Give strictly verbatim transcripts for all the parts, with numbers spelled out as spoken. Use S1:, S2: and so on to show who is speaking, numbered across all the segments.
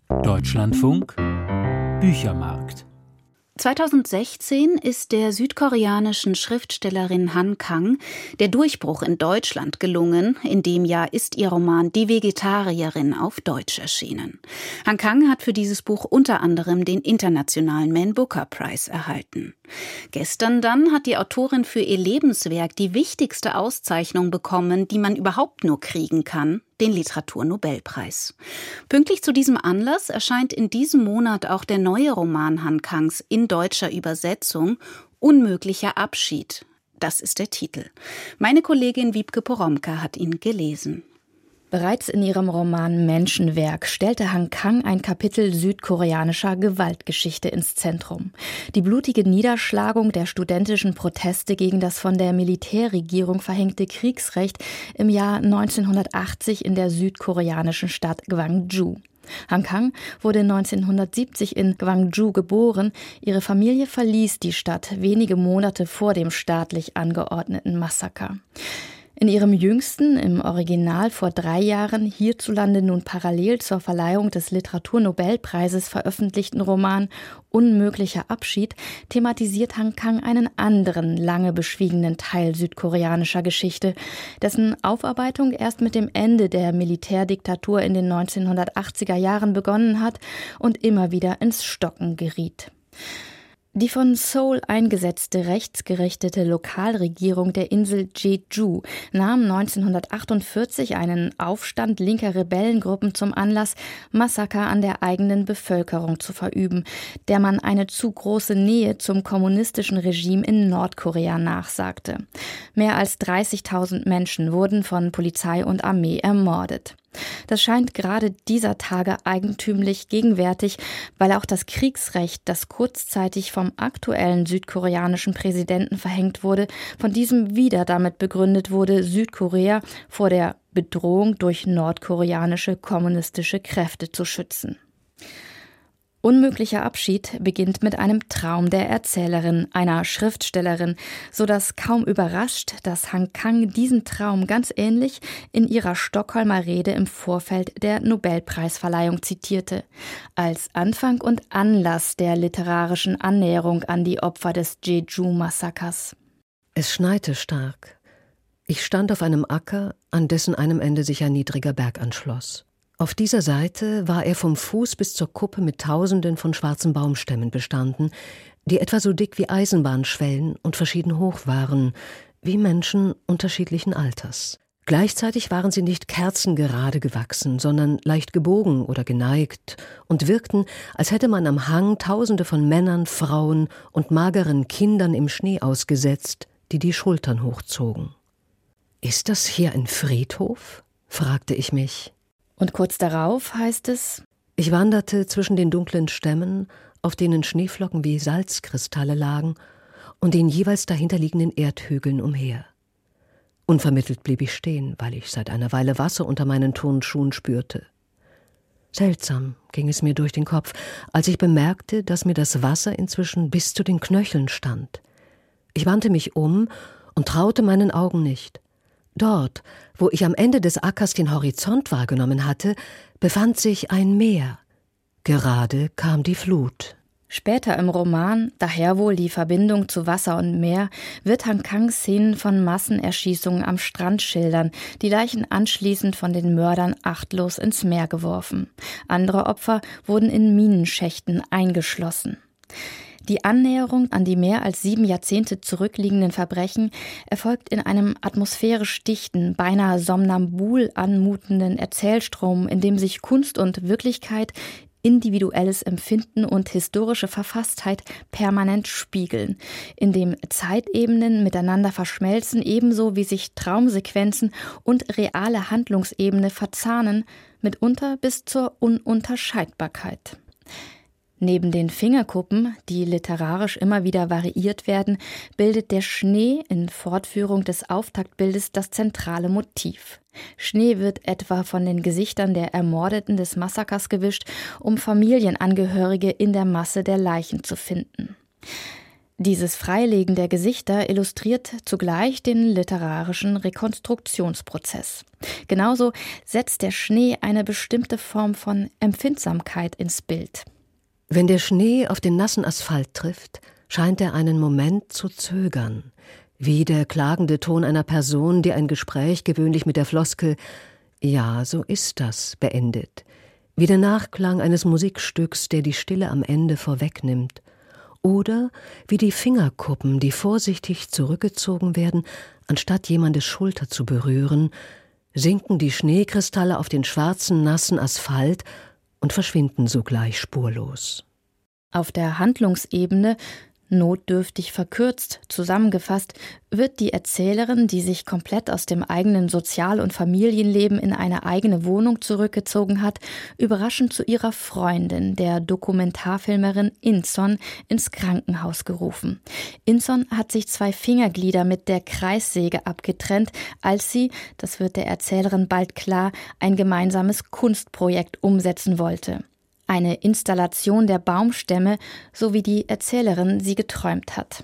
S1: Deutschlandfunk Büchermarkt.
S2: zweitausendsechzehn ist der südkoreanischen Schriftstellerin Han Kang der Durchbruch in Deutschland gelungen. In dem Jahr ist ihr Roman Die Vegetarierin auf Deutsch erschienen. Han Kang hat für dieses Buch unter anderem den internationalen Man Booker Prize erhalten. Gestern dann hat die Autorin für ihr Lebenswerk die wichtigste Auszeichnung bekommen, die man überhaupt nur kriegen kann: den Literaturnobelpreis. Pünktlich zu diesem Anlass erscheint in diesem Monat auch der neue Roman Han Kangs in deutscher Übersetzung Unmöglicher Abschied. Das ist der Titel. Meine Kollegin Wiebke Poromka hat ihn gelesen.
S3: Bereits in ihrem Roman Menschenwerk stellte Han Kang ein Kapitel südkoreanischer Gewaltgeschichte ins Zentrum. Die blutige Niederschlagung der studentischen Proteste gegen das von der Militärregierung verhängte Kriegsrecht im Jahr neunzehnhundertachtzig in der südkoreanischen Stadt Gwangju. Han Kang wurde neunzehnhundertsiebzig in Gwangju geboren. Ihre Familie verließ die Stadt wenige Monate vor dem staatlich angeordneten Massaker. In ihrem jüngsten, im Original vor drei Jahren, hierzulande nun parallel zur Verleihung des Literaturnobelpreises veröffentlichten Roman Unmöglicher Abschied thematisiert Han Kang einen anderen, lange beschwiegenen Teil südkoreanischer Geschichte, dessen Aufarbeitung erst mit dem Ende der Militärdiktatur in den neunzehnhundertachtziger Jahren begonnen hat und immer wieder ins Stocken geriet. Die von Seoul eingesetzte rechtsgerichtete Lokalregierung der Insel Jeju nahm neunzehnhundertachtundvierzig einen Aufstand linker Rebellengruppen zum Anlass, Massaker an der eigenen Bevölkerung zu verüben, der man eine zu große Nähe zum kommunistischen Regime in Nordkorea nachsagte. Mehr als dreißigtausend Menschen wurden von Polizei und Armee ermordet. Das scheint gerade dieser Tage eigentümlich gegenwärtig, weil auch das Kriegsrecht, das kurzzeitig vom aktuellen südkoreanischen Präsidenten verhängt wurde, von diesem wieder damit begründet wurde, Südkorea vor der Bedrohung durch nordkoreanische kommunistische Kräfte zu schützen. Unmöglicher Abschied beginnt mit einem Traum der Erzählerin, einer Schriftstellerin, so dass kaum überrascht, dass Han Kang diesen Traum ganz ähnlich in ihrer Stockholmer Rede im Vorfeld der Nobelpreisverleihung zitierte, als Anfang und Anlass der literarischen Annäherung an die Opfer des Jeju-Massakers.
S4: Es schneite stark. Ich stand auf einem Acker, an dessen einem Ende sich ein niedriger Berg anschloss. Auf dieser Seite war er vom Fuß bis zur Kuppe mit Tausenden von schwarzen Baumstämmen bestanden, die etwa so dick wie Eisenbahnschwellen und verschieden hoch waren, wie Menschen unterschiedlichen Alters. Gleichzeitig waren sie nicht kerzengerade gewachsen, sondern leicht gebogen oder geneigt und wirkten, als hätte man am Hang Tausende von Männern, Frauen und mageren Kindern im Schnee ausgesetzt, die die Schultern hochzogen. »Ist das hier ein Friedhof?« fragte ich mich.
S3: Und kurz darauf heißt es:
S4: Ich wanderte zwischen den dunklen Stämmen, auf denen Schneeflocken wie Salzkristalle lagen, und den jeweils dahinterliegenden Erdhügeln umher. Unvermittelt blieb ich stehen, weil ich seit einer Weile Wasser unter meinen Turnschuhen spürte. Seltsam ging es mir durch den Kopf, als ich bemerkte, dass mir das Wasser inzwischen bis zu den Knöcheln stand. Ich wandte mich um und traute meinen Augen nicht. Dort, wo ich am Ende des Ackers den Horizont wahrgenommen hatte, befand sich ein Meer. Gerade kam die Flut.
S3: Später im Roman, daher wohl die Verbindung zu Wasser und Meer, wird Han Kang Szenen von Massenerschießungen am Strand schildern, die Leichen anschließend von den Mördern achtlos ins Meer geworfen. Andere Opfer wurden in Minenschächten eingeschlossen. Die Annäherung an die mehr als sieben Jahrzehnte zurückliegenden Verbrechen erfolgt in einem atmosphärisch dichten, beinahe somnambul anmutenden Erzählstrom, in dem sich Kunst und Wirklichkeit, individuelles Empfinden und historische Verfasstheit permanent spiegeln, in dem Zeitebenen miteinander verschmelzen, ebenso wie sich Traumsequenzen und reale Handlungsebene verzahnen, mitunter bis zur Ununterscheidbarkeit. Neben den Fingerkuppen, die literarisch immer wieder variiert werden, bildet der Schnee in Fortführung des Auftaktbildes das zentrale Motiv. Schnee wird etwa von den Gesichtern der Ermordeten des Massakers gewischt, um Familienangehörige in der Masse der Leichen zu finden. Dieses Freilegen der Gesichter illustriert zugleich den literarischen Rekonstruktionsprozess. Genauso setzt der Schnee eine bestimmte Form von Empfindsamkeit ins Bild.
S4: Wenn der Schnee auf den nassen Asphalt trifft, scheint er einen Moment zu zögern, wie der klagende Ton einer Person, die ein Gespräch gewöhnlich mit der Floskel »Ja, so ist das« beendet, wie der Nachklang eines Musikstücks, der die Stille am Ende vorwegnimmt, oder wie die Fingerkuppen, die vorsichtig zurückgezogen werden, anstatt jemandes Schulter zu berühren, sinken die Schneekristalle auf den schwarzen, nassen Asphalt und verschwinden sogleich spurlos.
S3: Auf der Handlungsebene, notdürftig verkürzt zusammengefasst, wird die Erzählerin, die sich komplett aus dem eigenen Sozial- und Familienleben in eine eigene Wohnung zurückgezogen hat, überraschend zu ihrer Freundin, der Dokumentarfilmerin Inzon, ins Krankenhaus gerufen. Inzon hat sich zwei Fingerglieder mit der Kreissäge abgetrennt, als sie, das wird der Erzählerin bald klar, ein gemeinsames Kunstprojekt umsetzen wollte. Eine Installation der Baumstämme, so wie die Erzählerin sie geträumt hat.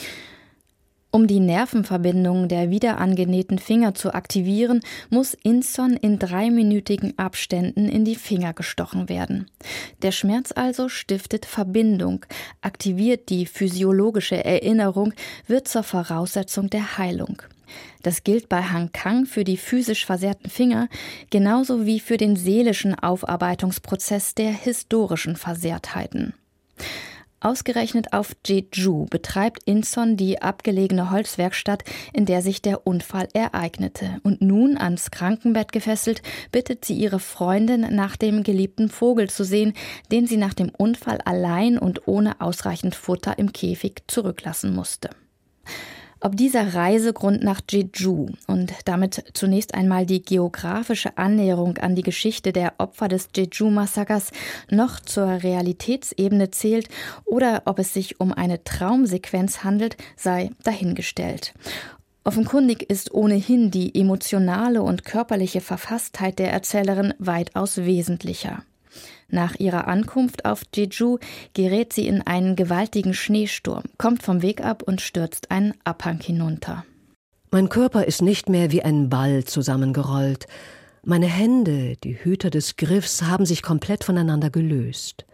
S3: Um die Nervenverbindungen der wiederangenähten Finger zu aktivieren, muss Inzon in dreiminütigen Abständen in die Finger gestochen werden. Der Schmerz also stiftet Verbindung, aktiviert die physiologische Erinnerung, wird zur Voraussetzung der Heilung. Das gilt bei Han Kang für die physisch versehrten Finger, genauso wie für den seelischen Aufarbeitungsprozess der historischen Versehrtheiten. Ausgerechnet auf Jeju betreibt Inzon die abgelegene Holzwerkstatt, in der sich der Unfall ereignete. Und nun, ans Krankenbett gefesselt, bittet sie ihre Freundin, nach dem geliebten Vogel zu sehen, den sie nach dem Unfall allein und ohne ausreichend Futter im Käfig zurücklassen musste. Ob dieser Reisegrund nach Jeju und damit zunächst einmal die geografische Annäherung an die Geschichte der Opfer des Jeju-Massakers noch zur Realitätsebene zählt oder ob es sich um eine Traumsequenz handelt, sei dahingestellt. Offenkundig ist ohnehin die emotionale und körperliche Verfasstheit der Erzählerin weitaus wesentlicher. Nach ihrer Ankunft auf Jeju gerät sie in einen gewaltigen Schneesturm, kommt vom Weg ab und stürzt einen Abhang hinunter.
S4: Mein Körper ist nicht mehr wie ein Ball zusammengerollt. Meine Hände, die Hüter des Griffs, haben sich komplett voneinander gelöst.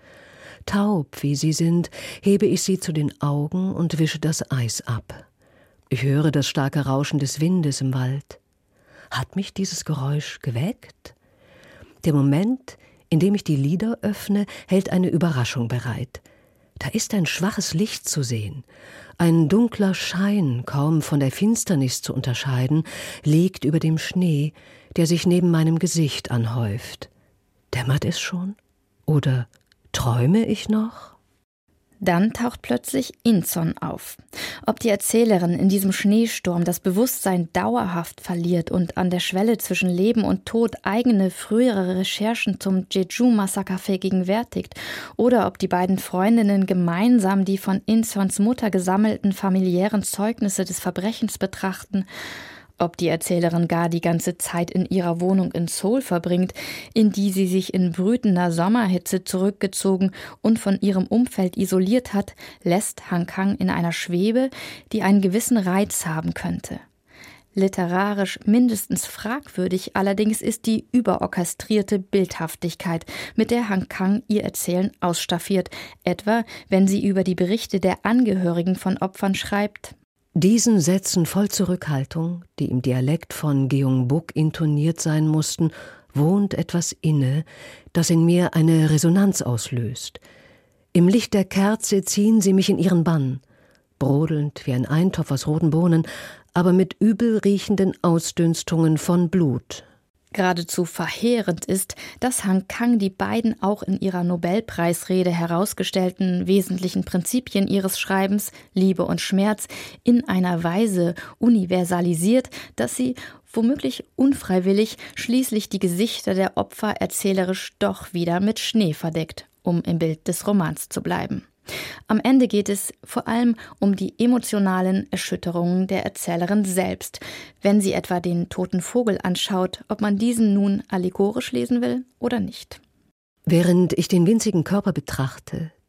S4: Taub, wie sie sind, hebe ich sie zu den Augen und wische das Eis ab. Ich höre das starke Rauschen des Windes im Wald. Hat mich dieses Geräusch geweckt? Der Moment, in dem ich die Lider öffne, hält eine Überraschung bereit. Da ist ein schwaches Licht zu sehen. Ein dunkler Schein, kaum von der Finsternis zu unterscheiden, liegt über dem Schnee, der sich neben meinem Gesicht anhäuft. Dämmert es schon? Oder träume ich noch?
S3: Dann taucht plötzlich Inzon auf. Ob die Erzählerin in diesem Schneesturm das Bewusstsein dauerhaft verliert und an der Schwelle zwischen Leben und Tod eigene frühere Recherchen zum Jeju-Massaker vergegenwärtigt oder ob die beiden Freundinnen gemeinsam die von Inzons Mutter gesammelten familiären Zeugnisse des Verbrechens betrachten, ob die Erzählerin gar die ganze Zeit in ihrer Wohnung in Seoul verbringt, in die sie sich in brütender Sommerhitze zurückgezogen und von ihrem Umfeld isoliert hat, lässt Han Kang in einer Schwebe, die einen gewissen Reiz haben könnte. Literarisch mindestens fragwürdig allerdings ist die überorchestrierte Bildhaftigkeit, mit der Han Kang ihr Erzählen ausstaffiert, etwa wenn sie über die Berichte der Angehörigen von Opfern schreibt:
S4: Diesen Sätzen voll Zurückhaltung, die im Dialekt von Gyeongbuk intoniert sein mussten, wohnt etwas inne, das in mir eine Resonanz auslöst. Im Licht der Kerze ziehen sie mich in ihren Bann, brodelnd wie ein Eintopf aus roten Bohnen, aber mit übel riechenden Ausdünstungen von Blut.
S3: Geradezu verheerend ist, dass Han Kang die beiden auch in ihrer Nobelpreisrede herausgestellten wesentlichen Prinzipien ihres Schreibens, Liebe und Schmerz, in einer Weise universalisiert, dass sie, womöglich unfreiwillig, schließlich die Gesichter der Opfer erzählerisch doch wieder mit Schnee verdeckt, um im Bild des Romans zu bleiben. Am Ende geht es vor allem um die emotionalen Erschütterungen der Erzählerin selbst, wenn sie etwa den toten Vogel anschaut, ob man diesen nun allegorisch lesen will oder nicht.
S4: Während ich den winzigen Körper betrachte,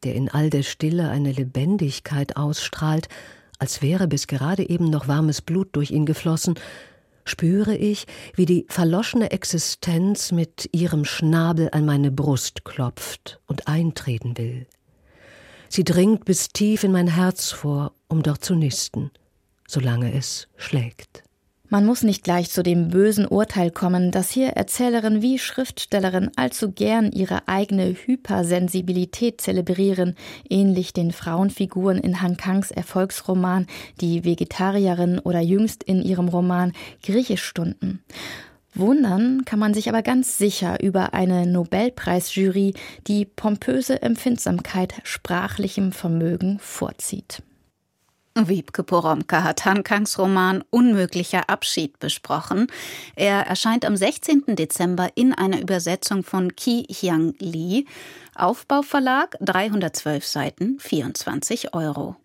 S4: der in all der Stille eine Lebendigkeit ausstrahlt, als wäre bis gerade eben noch warmes Blut durch ihn geflossen, spüre ich, wie die verloschene Existenz mit ihrem Schnabel an meine Brust klopft und eintreten will. Sie dringt bis tief in mein Herz vor, um dort zu nisten, solange es schlägt.
S3: Man muss nicht gleich zu dem bösen Urteil kommen, dass hier Erzählerin wie Schriftstellerin allzu gern ihre eigene Hypersensibilität zelebrieren, ähnlich den Frauenfiguren in Han Kangs Erfolgsroman Die Vegetarierin oder jüngst in ihrem Roman Griechischstunden. Wundern kann man sich aber ganz sicher über eine Nobelpreisjury, die pompöse Empfindsamkeit sprachlichem Vermögen vorzieht.
S2: Wiebke Poromka hat Han Kangs Roman Unmöglicher Abschied besprochen. Er erscheint am sechzehnten Dezember in einer Übersetzung von Ki Hyang Lee. Aufbauverlag, dreihundertzwölf Seiten, vierundzwanzig Euro.